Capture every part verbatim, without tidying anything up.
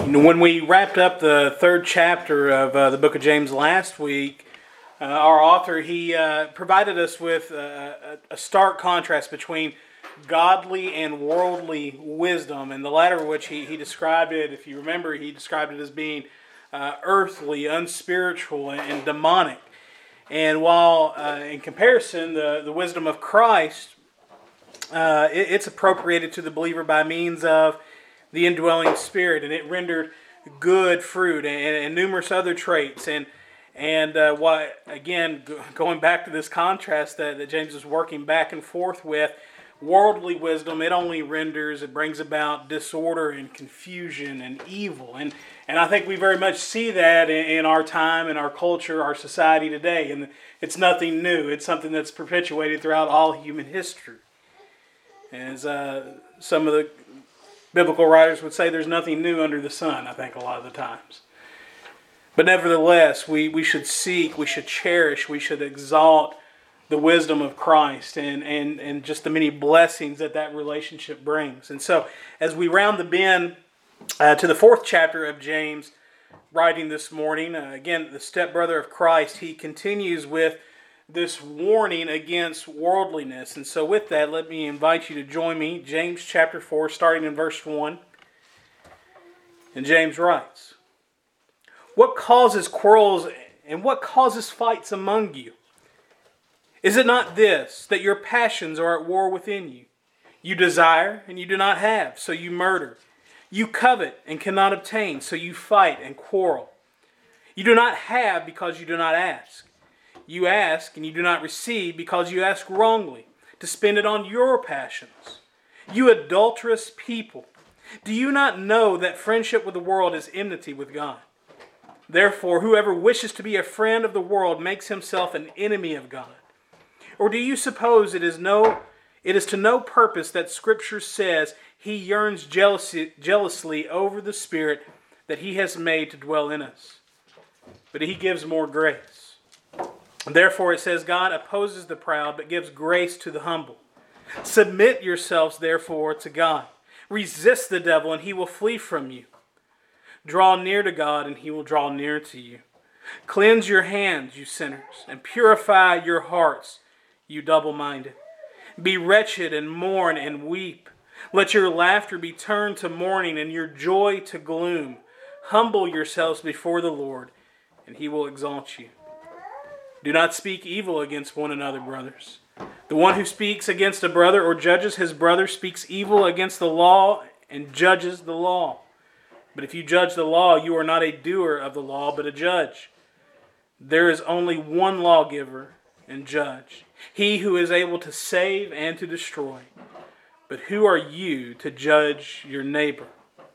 You know, when we wrapped up the third chapter of uh, the book of James last week, uh, our author, he uh, provided us with uh, a stark contrast between godly and worldly wisdom, and the latter of which he, he described it, if you remember, he described it as being uh, earthly, unspiritual, and, and demonic. And while uh, in comparison, the, the wisdom of Christ, uh, it, it's appropriated to the believer by means of the indwelling Spirit, and it rendered good fruit and, and numerous other traits. And and uh, what again, going back to this contrast that, that James is working back and forth with, worldly wisdom, it only renders, it brings about disorder and confusion and evil. And and I think we very much see that in, in our time, in our culture, our society today. And it's nothing new. It's something that's perpetuated throughout all human history. As uh, some of the biblical writers would say, there's nothing new under the sun, I think, a lot of the times. But nevertheless, we, we should seek, we should cherish, we should exalt the wisdom of Christ and, and, and just the many blessings that that relationship brings. And so, as we round the bend uh, to the fourth chapter of James, writing this morning, uh, again, the stepbrother of Christ, he continues with this warning against worldliness. And so with that, let me invite you to join me, James chapter four, starting in verse one. And James writes, "What causes quarrels and what causes fights among you? Is it not this, that your passions are at war within you? You desire and you do not have, so you murder. You covet and cannot obtain, so you fight and quarrel. You do not have because you do not ask. You ask and you do not receive because you ask wrongly, to spend it on your passions. You adulterous people, do you not know that friendship with the world is enmity with God? Therefore, whoever wishes to be a friend of the world makes himself an enemy of God. Or do you suppose it is no, it is to no purpose that Scripture says he yearns jealousy, jealously over the Spirit that he has made to dwell in us? But he gives more grace. Therefore it says, God opposes the proud, but gives grace to the humble. Submit yourselves, therefore, to God. Resist the devil, and he will flee from you. Draw near to God, and he will draw near to you. Cleanse your hands, you sinners, and purify your hearts, you double-minded. Be wretched and mourn and weep. Let your laughter be turned to mourning and your joy to gloom. Humble yourselves before the Lord, and he will exalt you. Do not speak evil against one another, brothers. The one who speaks against a brother or judges his brother speaks evil against the law and judges the law. But if you judge the law, you are not a doer of the law, but a judge. There is only one lawgiver and judge, he who is able to save and to destroy. But who are you to judge your neighbor?"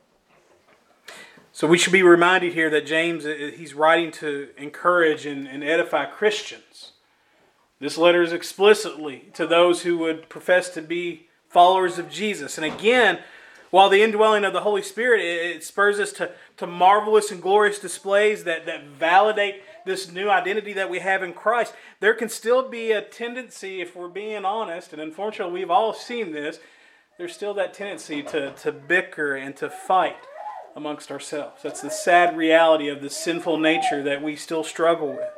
So we should be reminded here that James, he's writing to encourage and, and edify Christians. This letter is explicitly to those who would profess to be followers of Jesus. And again, while the indwelling of the Holy Spirit, it, it spurs us to, to marvelous and glorious displays that, that validate this new identity that we have in Christ, there can still be a tendency, if we're being honest, and unfortunately we've all seen this, there's still that tendency to, to bicker and to fight amongst ourselves. That's the sad reality of the sinful nature that we still struggle with.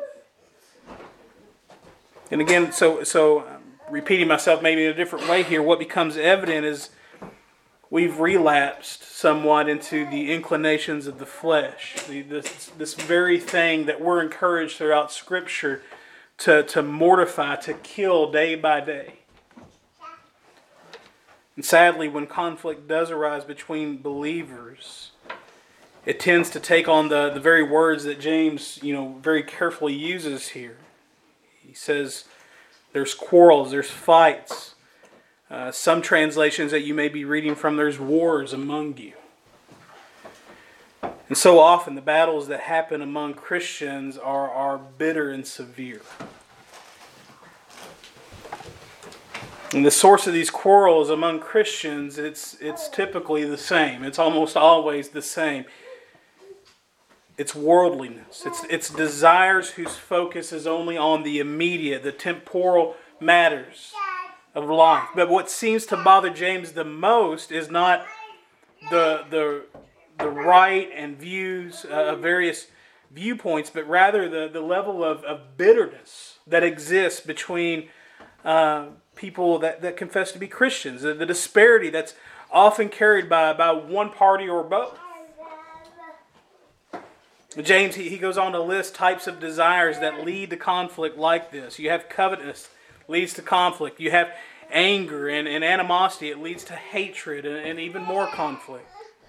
And again, so so um, repeating myself maybe in a different way here, what becomes evident is we've relapsed somewhat into the inclinations of the flesh. The, this, this very thing that we're encouraged throughout Scripture to, to mortify, to kill day by day. And sadly, when conflict does arise between believers, it tends to take on the, the very words that James, you know, very carefully uses here. He says there's quarrels, there's fights. Uh, some translations that you may be reading from, there's wars among you. And so often the battles that happen among Christians are, are bitter and severe. And the source of these quarrels among Christians, it's it's typically the same. It's almost always the same. It's worldliness. It's, it's desires whose focus is only on the immediate, the temporal matters of life. But what seems to bother James the most is not the the the right and views uh, of various viewpoints, but rather the, the level of, of bitterness that exists between uh, people that, that confess to be Christians, the, the disparity that's often carried by, by one party or both. James, he, he goes on to list types of desires that lead to conflict like this. You have covetousness, leads to conflict. You have anger and, and animosity, it leads to hatred and, and even more conflict.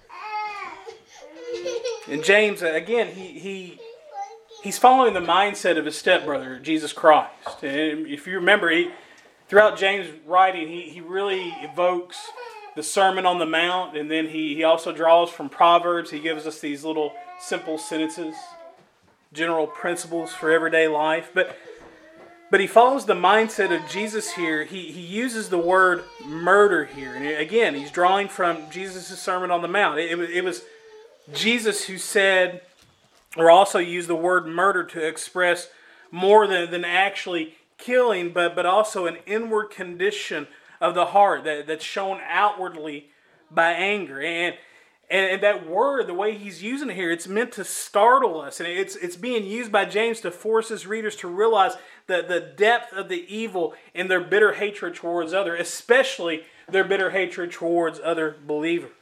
And James, again, he, he he's following the mindset of his stepbrother, Jesus Christ. And if you remember, he, throughout James' writing, he, he really evokes the Sermon on the Mount, and then he, he also draws from Proverbs. He gives us these little simple sentences, general principles for everyday life. But but he follows the mindset of Jesus here. He, he uses the word murder here. And again, he's drawing from Jesus' Sermon on the Mount. It, it, it was Jesus who said, or also used the word murder to express more than, than actually killing, but, but also an inward condition of the heart that, that's shown outwardly by anger. And, and and that word, the way he's using it here, it's meant to startle us. And it's it's being used by James to force his readers to realize the, the depth of the evil in their bitter hatred towards others, especially their bitter hatred towards other believers.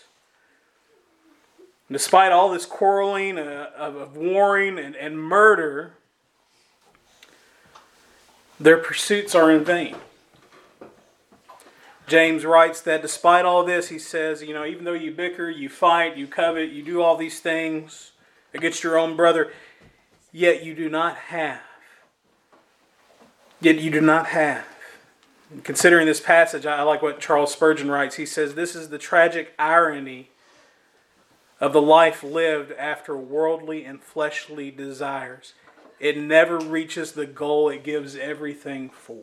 Despite all this quarreling, uh, of, of warring and, and murder, their pursuits are in vain. James writes that despite all this, he says, you know, even though you bicker, you fight, you covet, you do all these things against your own brother, yet you do not have. Yet you do not have. And considering this passage, I like what Charles Spurgeon writes. He says, this is the tragic irony of the life lived after worldly and fleshly desires. It never reaches the goal it gives everything for.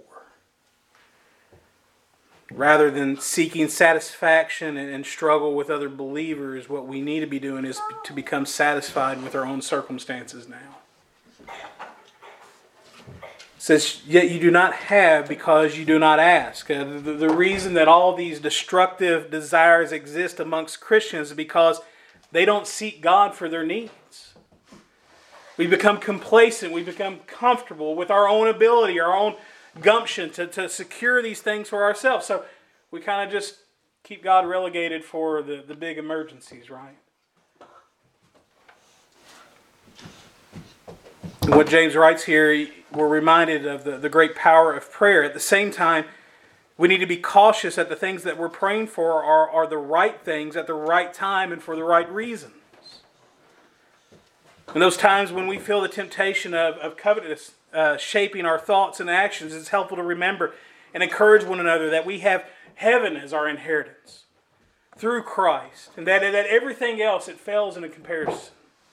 Rather than seeking satisfaction and struggle with other believers, what we need to be doing is to become satisfied with our own circumstances now. It says, yet you do not have because you do not ask. Uh, the, the reason that all these destructive desires exist amongst Christians is because they don't seek God for their needs. We become complacent. We become comfortable with our own ability, our own gumption to, to secure these things for ourselves. So we kind of just keep God relegated for the, the big emergencies, right? And what James writes here, we're reminded of the, the great power of prayer. At the same time, we need to be cautious that the things that we're praying for are, are the right things at the right time and for the right reasons. In those times when we feel the temptation of, of covetousness uh, shaping our thoughts and actions, it's helpful to remember and encourage one another that we have heaven as our inheritance through Christ, and that, that everything else, it fails in a comparison.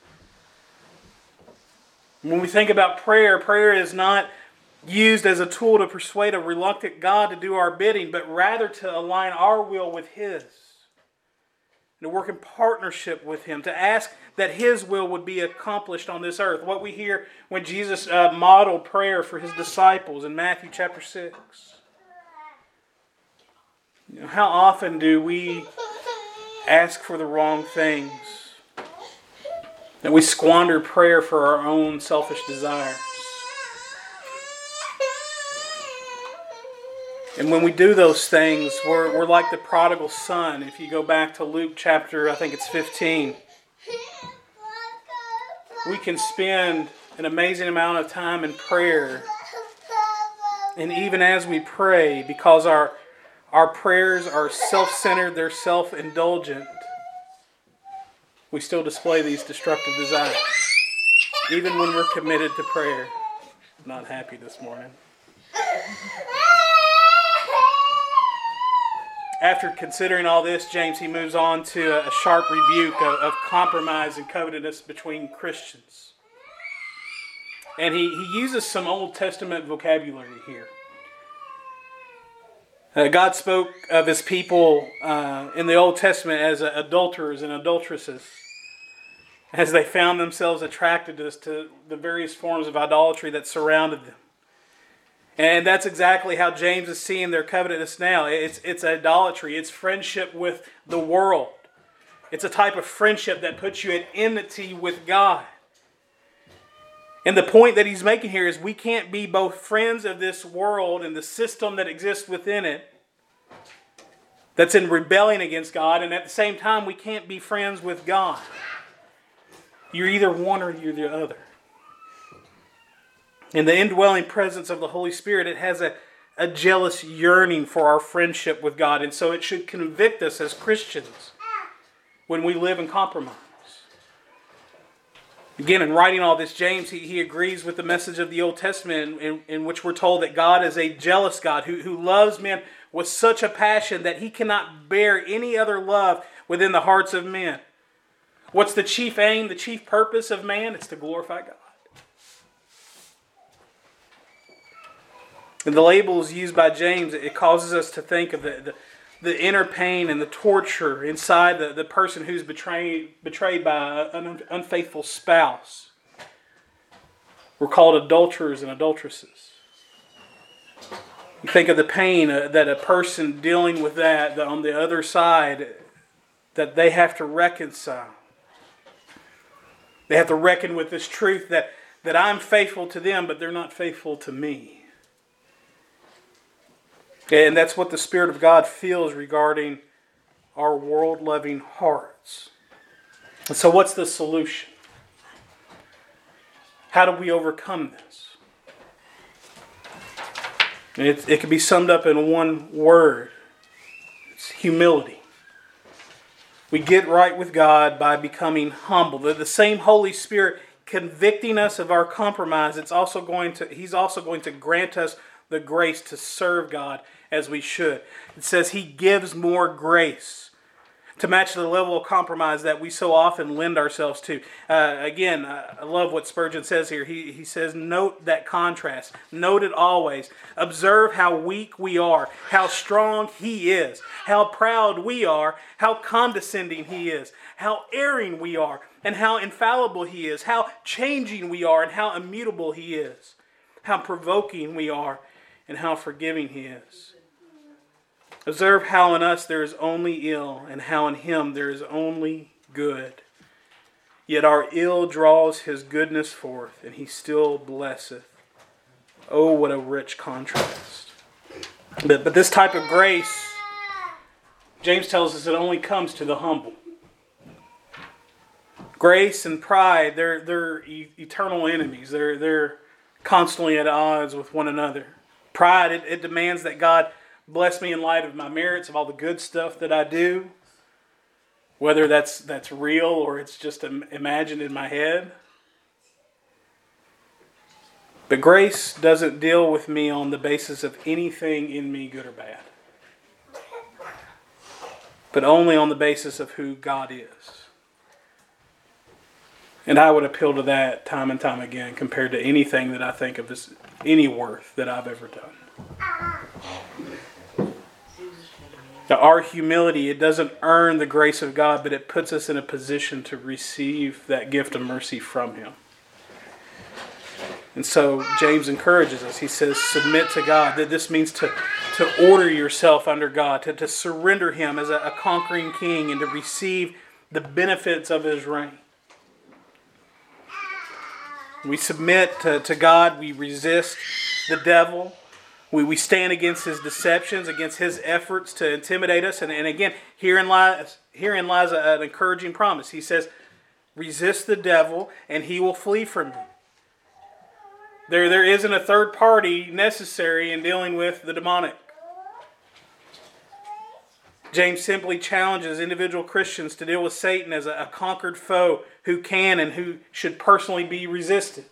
When we think about prayer, prayer is not used as a tool to persuade a reluctant God to do our bidding, but rather to align our will with His. To work in partnership with Him, to ask that His will would be accomplished on this earth. What we hear when Jesus uh, modeled prayer for His disciples in Matthew chapter six. You know, how often do we ask for the wrong things? That we squander prayer for our own selfish desires. And when we do those things, we're, we're like the prodigal son. If you go back to Luke chapter, I think it's fifteen, we can spend an amazing amount of time in prayer. And even as we pray, because our, our prayers are self-centered, they're self-indulgent, we still display these destructive desires. Even when we're committed to prayer. I'm not happy this morning. After considering all this, James, he moves on to a sharp rebuke of, of compromise and covetousness between Christians. And he, he uses some Old Testament vocabulary here. Uh, God spoke of His people uh, in the Old Testament as uh, adulterers and adulteresses, as they found themselves attracted to, to the various forms of idolatry that surrounded them. And that's exactly how James is seeing their covetousness now. It's, it's idolatry. It's friendship with the world. It's a type of friendship that puts you at enmity with God. And the point that he's making here is we can't be both friends of this world and the system that exists within it that's in rebellion against God, and at the same time we can't be friends with God. You're either one or you're the other. In the indwelling presence of the Holy Spirit, it has a, a jealous yearning for our friendship with God, and so it should convict us as Christians when we live in compromise. Again, in writing all this, James, he, he agrees with the message of the Old Testament in, in, in which we're told that God is a jealous God who, who loves men with such a passion that he cannot bear any other love within the hearts of men. What's the chief aim, the chief purpose of man? It's to glorify God. And the labels used by James, it causes us to think of the, the, the inner pain and the torture inside the, the person who's betrayed, betrayed by an unfaithful spouse. We're called adulterers and adulteresses. You think of the pain that a person dealing with that on the other side, that they have to reconcile. They have to reckon with this truth that, that I'm faithful to them, but they're not faithful to me. And that's what the Spirit of God feels regarding our world-loving hearts. And so what's the solution? How do we overcome this? And it, it can be summed up in one word. It's humility. We get right with God by becoming humble. The, the same Holy Spirit convicting us of our compromise, it's also going to, He's also going to grant us the grace to serve God as we should. It says He gives more grace to match the level of compromise that we so often lend ourselves to. Uh, again, I love what Spurgeon says here. He, he says, note that contrast. Note it always. Observe how weak we are, how strong He is, how proud we are, how condescending He is, how erring we are, and how infallible He is, how changing we are, and how immutable He is, how provoking we are, and how forgiving He is. Observe how in us there is only ill, and how in Him there is only good. Yet our ill draws His goodness forth, and He still blesseth. Oh, what a rich contrast. But, but this type of grace, James tells us, it only comes to the humble. Grace and pride, they're, they're eternal enemies. They're, they're constantly at odds with one another. Pride, it, it demands that God bless me in light of my merits, of all the good stuff that I do, whether that's that's real or it's just imagined in my head. But grace doesn't deal with me on the basis of anything in me, good or bad, but only on the basis of who God is. And I would appeal to that time and time again compared to anything that I think of as any worth that I've ever done. Now, our humility, it doesn't earn the grace of God, but it puts us in a position to receive that gift of mercy from Him. And so James encourages us. He says, submit to God. That this means to, to order yourself under God, to, to surrender Him as a, a conquering king and to receive the benefits of His reign. We submit to, to God. We resist the devil. We, we stand against his deceptions, against his efforts to intimidate us. And, and again, herein lies, herein lies a, an encouraging promise. He says, resist the devil and he will flee from you. There, there isn't a third party necessary in dealing with the demonic. James simply challenges individual Christians to deal with Satan as a, a conquered foe who can and who should personally be resisted.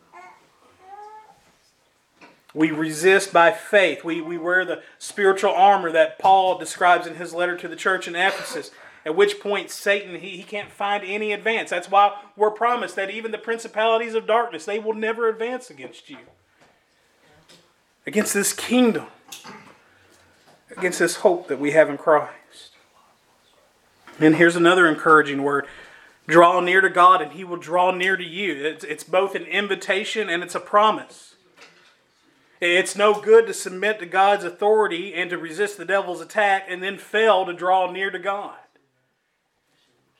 We resist by faith. We, we wear the spiritual armor that Paul describes in his letter to the church in Ephesus. At which point Satan, he, he can't find any advance. That's why we're promised that even the principalities of darkness, they will never advance against you. Against this kingdom. Against this hope that we have in Christ. And here's another encouraging word. Draw near to God and He will draw near to you. It's, it's both an invitation and it's a promise. It's no good to submit to God's authority and to resist the devil's attack and then fail to draw near to God.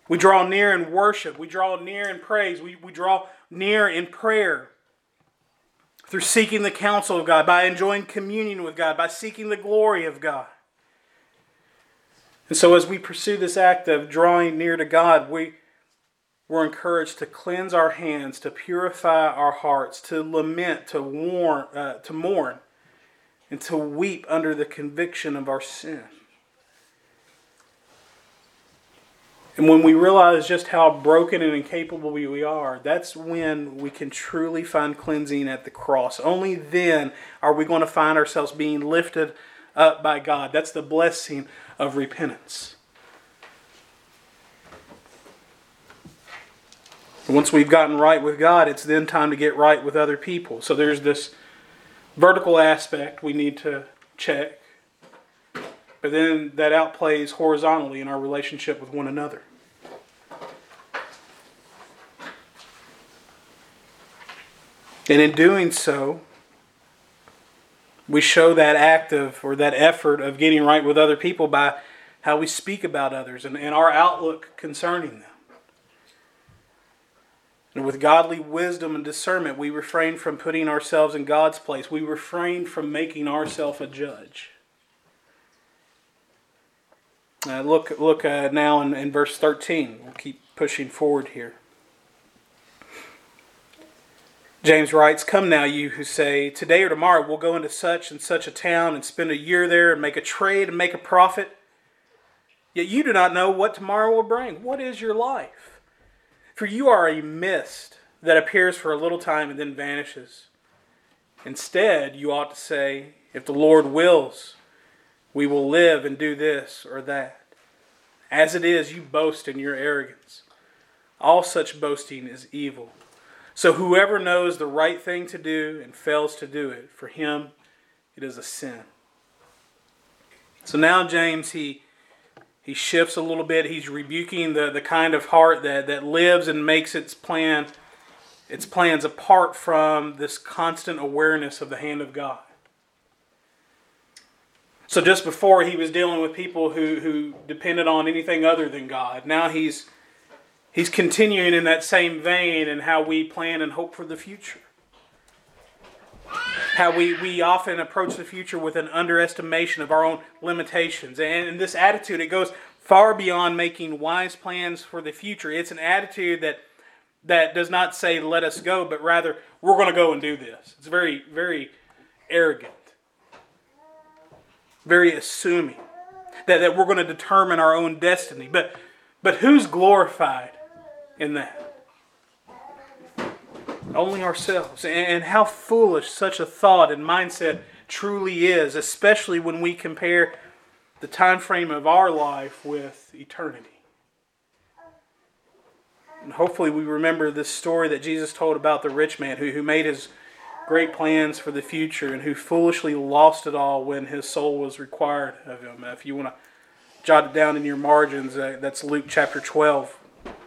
We draw near in worship. We draw near in praise. We, we draw near in prayer. Through seeking the counsel of God, by enjoying communion with God, by seeking the glory of God. And so as we pursue this act of drawing near to God, we, we're encouraged to cleanse our hands, to purify our hearts, to lament, to warn, uh, to mourn, and to weep under the conviction of our sin. And when we realize just how broken and incapable we are, that's when we can truly find cleansing at the cross. Only then are we going to find ourselves being lifted up by God. That's the blessing of repentance. Once we've gotten right with God, it's then time to get right with other people. So there's this vertical aspect we need to check. But then that outplays horizontally in our relationship with one another. And in doing so, we show that act of, or that effort of getting right with other people by how we speak about others and, and our outlook concerning them. And with godly wisdom and discernment, we refrain from putting ourselves in God's place. We refrain from making ourselves a judge. Uh, look look uh, now in, in verse thirteen. We'll keep pushing forward here. James writes, "Come now, you who say, today or tomorrow we'll go into such and such a town and spend a year there and make a trade and make a profit. Yet you do not know what tomorrow will bring. What is your life? For you are a mist that appears for a little time and then vanishes. Instead, you ought to say, if the Lord wills, we will live and do this or that. As it is, you boast in your arrogance. All such boasting is evil. So whoever knows the right thing to do and fails to do it, for him it is a sin." So now James, he he shifts a little bit. He's rebuking the, the kind of heart that, that lives and makes its plan, its plans apart from this constant awareness of the hand of God. So just before he was dealing with people who, who depended on anything other than God, now he's He's continuing in that same vein in how we plan and hope for the future. How we, we often approach the future with an underestimation of our own limitations. And in this attitude, it goes far beyond making wise plans for the future. It's an attitude that, that does not say, let us go, but rather, we're going to go and do this. It's very, very arrogant. Very assuming. That, that we're going to determine our own destiny. But, but who's glorified in that? Only ourselves. And how foolish such a thought and mindset truly is, especially when we compare the time frame of our life with eternity. And hopefully we remember this story that Jesus told about the rich man who, who made his great plans for the future and who foolishly lost it all when his soul was required of him. If you want to jot it down in your margins, uh, that's Luke chapter twelve.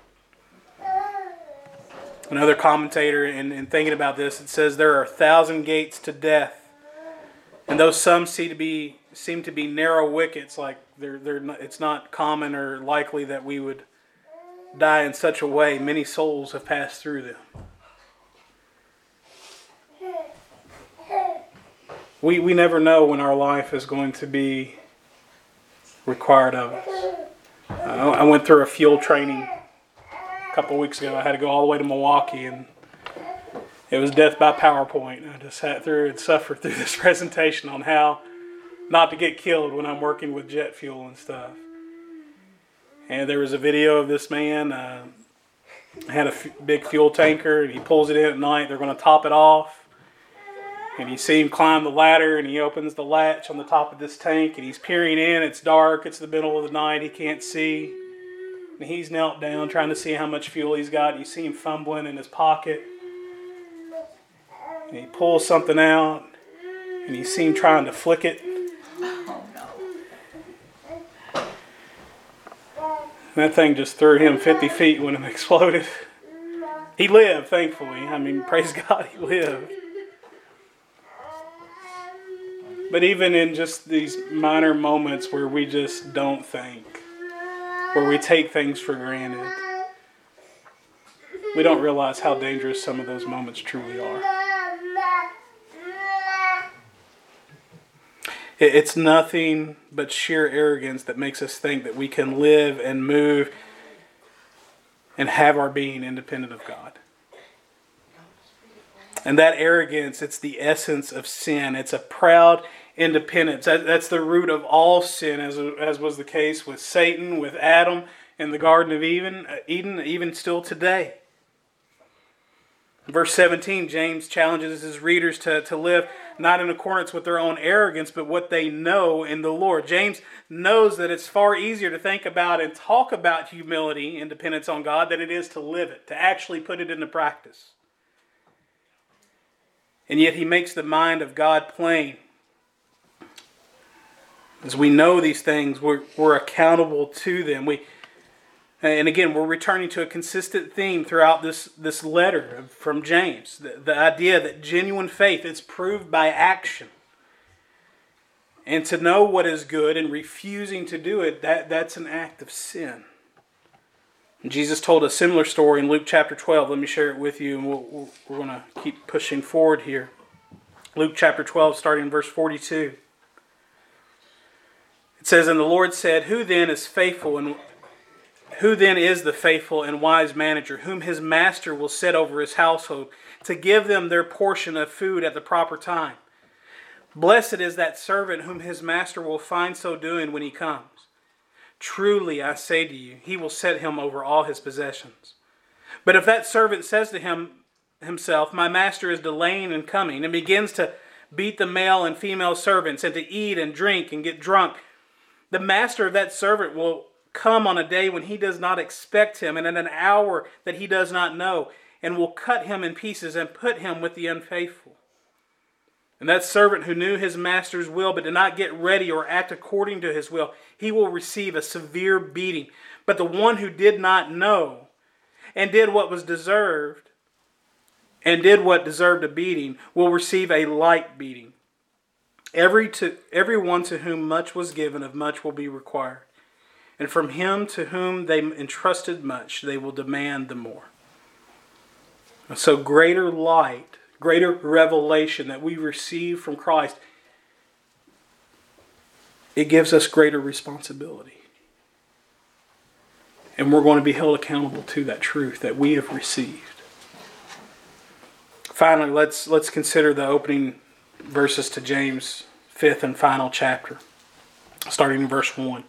Another commentator, in, in thinking about this, it says there are a thousand gates to death, and though some seem to be seem to be narrow wickets, like they're they're not, it's not common or likely that we would die in such a way, many souls have passed through them. We we never know when our life is going to be required of us. Uh, I went through a fuel training a couple of weeks ago. I had to go all the way to Milwaukee, and it was death by PowerPoint. I just sat through and suffered through this presentation on how not to get killed when I'm working with jet fuel and stuff. And there was a video of this man, uh, had a f- big fuel tanker, and he pulls it in at night. They're going to top it off. And you see him climb the ladder, and he opens the latch on the top of this tank, and he's peering in. It's dark. It's the middle of the night. He can't see. And he's knelt down trying to see how much fuel he's got. You see him fumbling in his pocket. And he pulls something out, and you see him trying to flick it. Oh, no. And that thing just threw him fifty feet when it exploded. He lived, thankfully. I mean, praise God, he lived. But even in just these minor moments where we just don't think, where we take things for granted, we don't realize how dangerous some of those moments truly are. It's nothing but sheer arrogance that makes us think that we can live and move and have our being independent of God. And that arrogance, it's the essence of sin. It's a proud independence. That's the root of all sin, as, as was the case with Satan, with Adam in the Garden of Eden, Eden, even still today. Verse seventeen, James challenges his readers to, to live not in accordance with their own arrogance, but what they know in the Lord. James knows that it's far easier to think about and talk about humility and dependence on God than it is to live it, to actually put it into practice. And yet he makes the mind of God plain. As we know these things, we're, we're accountable to them. We, and again, we're returning to a consistent theme throughout this, this letter from James. The, the idea that genuine faith is proved by action. And to know what is good and refusing to do it, that, that's an act of sin. And Jesus told a similar story in Luke chapter twelve. Let me share it with you, and we'll, we'll, we're going to keep pushing forward here. Luke chapter twelve, starting in verse forty-two. It says, "And the Lord said, Who then is faithful and who then is the faithful and wise manager, whom his master will set over his household, to give them their portion of food at the proper time? Blessed is that servant whom his master will find so doing when he comes. Truly, I say to you, he will set him over all his possessions. But if that servant says to him himself, My master is delaying in coming, and begins to beat the male and female servants, and to eat and drink and get drunk, the master of that servant will come on a day when he does not expect him, and at an hour that he does not know, and will cut him in pieces and put him with the unfaithful. And that servant who knew his master's will but did not get ready or act according to his will, he will receive a severe beating. But the one who did not know and did what was deserved, and did what deserved a beating, will receive a light beating. Every to everyone to whom much was given, of much will be required. And from him to whom they entrusted much, they will demand the more." So greater light, greater revelation that we receive from Christ, it gives us greater responsibility. And we're going to be held accountable to that truth that we have received. Finally, let's let's consider the opening verses to James' fifth and final chapter, starting in verse one.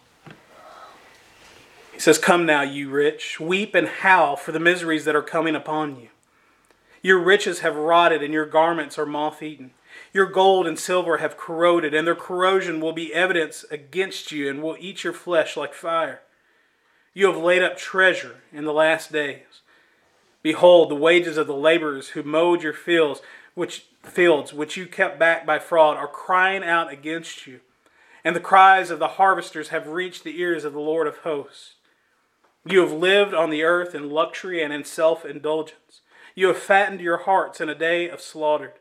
He says, "Come now, you rich, weep and howl for the miseries that are coming upon you. Your riches have rotted, and your garments are moth-eaten. Your gold and silver have corroded, and their corrosion will be evidence against you, and will eat your flesh like fire. You have laid up treasure in the last days. Behold, the wages of the laborers who mowed your fields, which fields which you kept back by fraud, are crying out against you. And the cries of the harvesters have reached the ears of the Lord of hosts. You have lived on the earth in luxury and in self-indulgence. You have fattened your hearts in a day of slaughter.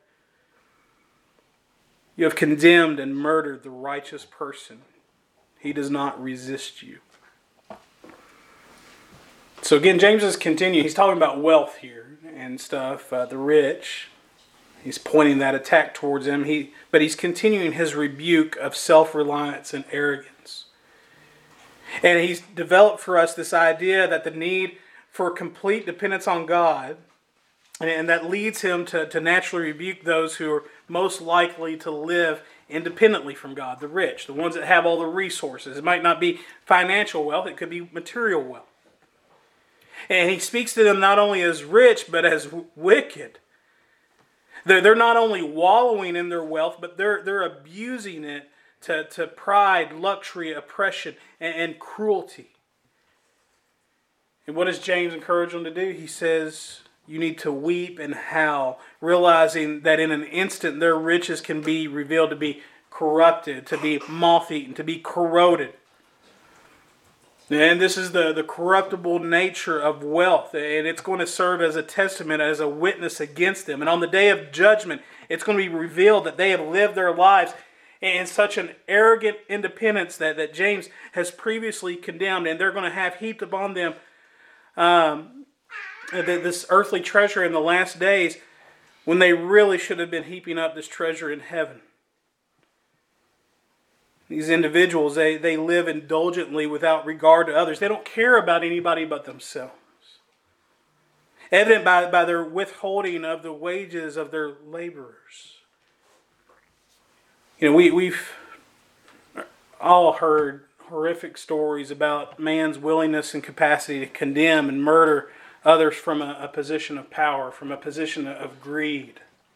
You have condemned and murdered the righteous person. He does not resist you." So again, James is continuing. He's talking about wealth here and stuff, uh, the rich. He's pointing that attack towards him. He, but he's continuing his rebuke of self-reliance and arrogance. And he's developed for us this idea that the need for complete dependence on God, and that leads him to, to naturally rebuke those who are most likely to live independently from God, the rich, the ones that have all the resources. It might not be financial wealth, it could be material wealth. And he speaks to them not only as rich, but as w- wicked. They're, they're not only wallowing in their wealth, but they're, they're abusing it to, to pride, luxury, oppression, and, and cruelty. And what does James encourage them to do? He says, you need to weep and howl, realizing that in an instant their riches can be revealed to be corrupted, to be moth-eaten, to be corroded. And this is the, the corruptible nature of wealth. And it's going to serve as a testament, as a witness against them. And on the day of judgment, it's going to be revealed that they have lived their lives and such an arrogant independence that, that James has previously condemned, and they're going to have heaped upon them um, this earthly treasure in the last days, when they really should have been heaping up this treasure in heaven. These individuals, they, they live indulgently without regard to others. They don't care about anybody but themselves. Evident by, by their withholding of the wages of their laborers. You know, we, we've all heard horrific stories about man's willingness and capacity to condemn and murder others from a, a position of power, from a position of greed.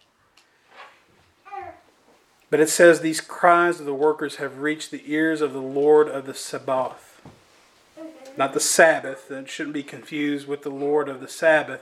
But it says these cries of the workers have reached the ears of the Lord of the Sabaoth. Not the Sabbath. That shouldn't be confused with the Lord of the Sabbath.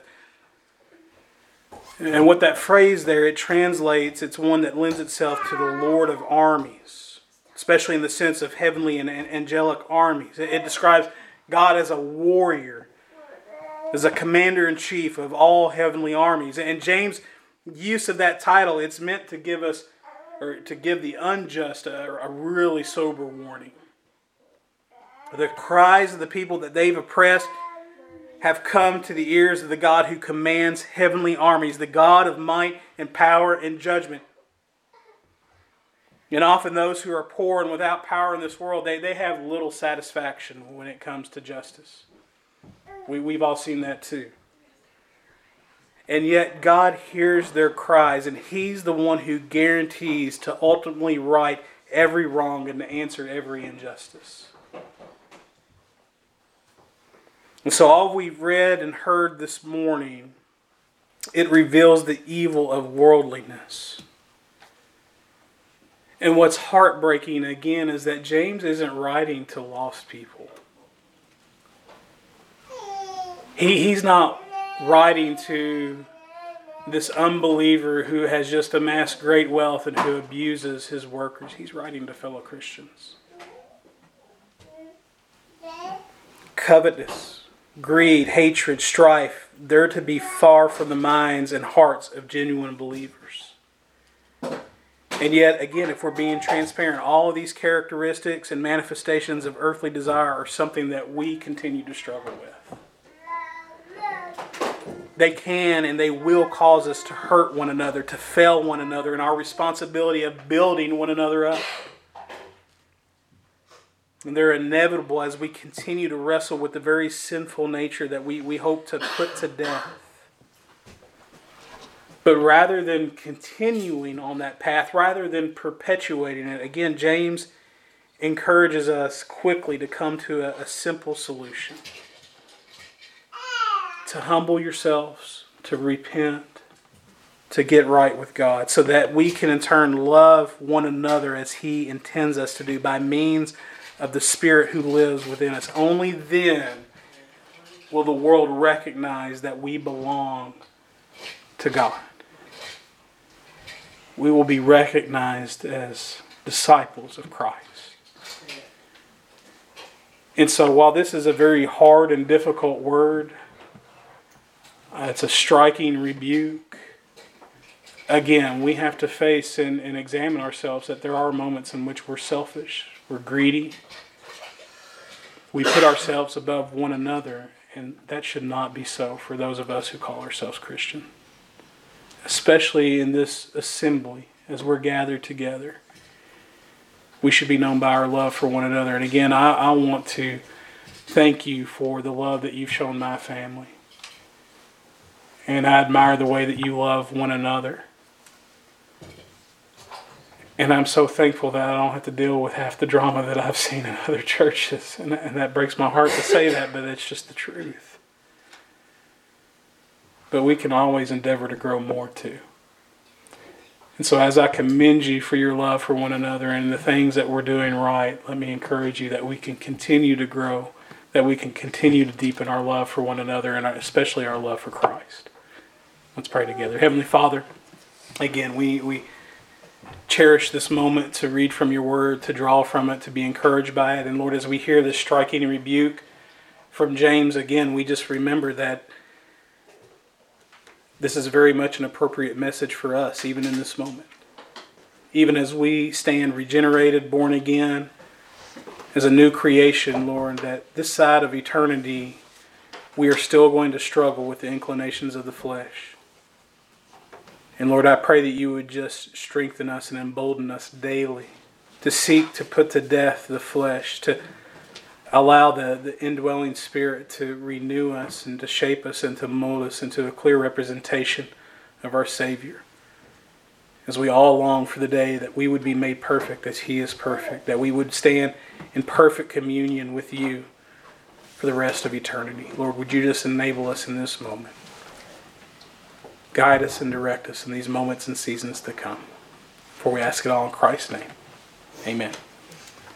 And what that phrase there, it translates, it's one that lends itself to the Lord of armies. Especially in the sense of heavenly and angelic armies. It, it describes God as a warrior. As a commander-in-chief of all heavenly armies. And James' use of that title, it's meant to give us, or to give the unjust a, a really sober warning. The cries of the people that they've oppressed have come to the ears of the God who commands heavenly armies, the God of might and power and judgment. And often those who are poor and without power in this world, they, they have little satisfaction when it comes to justice. We, we've all seen that too. And yet God hears their cries, and He's the one who guarantees to ultimately right every wrong and to answer every injustice. And so all we've read and heard this morning, it reveals the evil of worldliness. And what's heartbreaking again is that James isn't writing to lost people. He, he's not writing to this unbeliever who has just amassed great wealth and who abuses his workers. He's writing to fellow Christians. Covetous, greed, hatred, strife, they're to be far from the minds and hearts of genuine believers. And yet, again, if we're being transparent, all of these characteristics and manifestations of earthly desire are something that we continue to struggle with. They can and they will cause us to hurt one another, to fail one another in our responsibility of building one another up. And they're inevitable as we continue to wrestle with the very sinful nature that we, we hope to put to death. But rather than continuing on that path, rather than perpetuating it, again, James encourages us quickly to come to a, a simple solution. To humble yourselves, to repent, to get right with God, so that we can in turn love one another as He intends us to do by means of the Spirit who lives within us. Only then will the world recognize that we belong to God. We will be recognized as disciples of Christ. And so while this is a very hard and difficult word, Uh, it's a striking rebuke. Again, we have to face and, and examine ourselves that there are moments in which we're selfish, we're greedy. We put ourselves above one another, and that should not be so for those of us who call ourselves Christian. Especially in this assembly, as we're gathered together. We should be known by our love for one another. And again, I, I want to thank you for the love that you've shown my family. And I admire the way that you love one another. And I'm so thankful that I don't have to deal with half the drama that I've seen in other churches. And, and that breaks my heart to say that, but it's just the truth. But we can always endeavor to grow more too. And so as I commend you for your love for one another and the things that we're doing right, let me encourage you that we can continue to grow, that we can continue to deepen our love for one another, and especially our love for Christ. Let's pray together. Heavenly Father, again, we, we cherish this moment to read from your word, to draw from it, to be encouraged by it. And Lord, as we hear this striking rebuke from James, again, we just remember that this is very much an appropriate message for us, even in this moment. even as we stand regenerated, born again, as a new creation, Lord, that this side of eternity, we are still going to struggle with the inclinations of the flesh. And Lord, I pray that you would just strengthen us and embolden us daily to seek to put to death the flesh, to allow the, the indwelling Spirit to renew us and to shape us and to mold us into a clear representation of our Savior. As we all long for the day that we would be made perfect as He is perfect, that we would stand in perfect communion with you for the rest of eternity. Lord, would you just enable us in this moment? Guide us and direct us in these moments and seasons to come. For we ask it all in Christ's name. Amen.